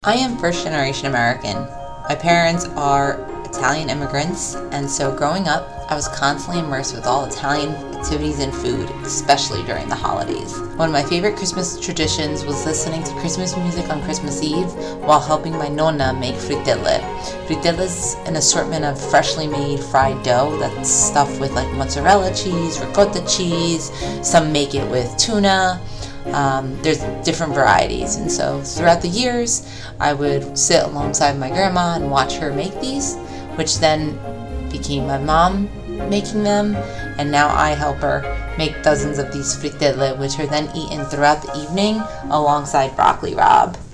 I am first generation American. My parents are Italian immigrants, and so growing up, I was constantly immersed with all Italian activities and food, especially during the holidays. One of my favorite Christmas traditions was listening to Christmas music on Christmas Eve while helping my nonna make frittelle. Frittelle is an assortment of freshly made fried dough that's stuffed with like mozzarella cheese, ricotta cheese. Some make it with tuna. There's different varieties, and so throughout the years I would sit alongside my grandma and watch her make these, which then became my mom making them, and now I help her make dozens of these frittelle, which are then eaten throughout the evening alongside broccoli rabe.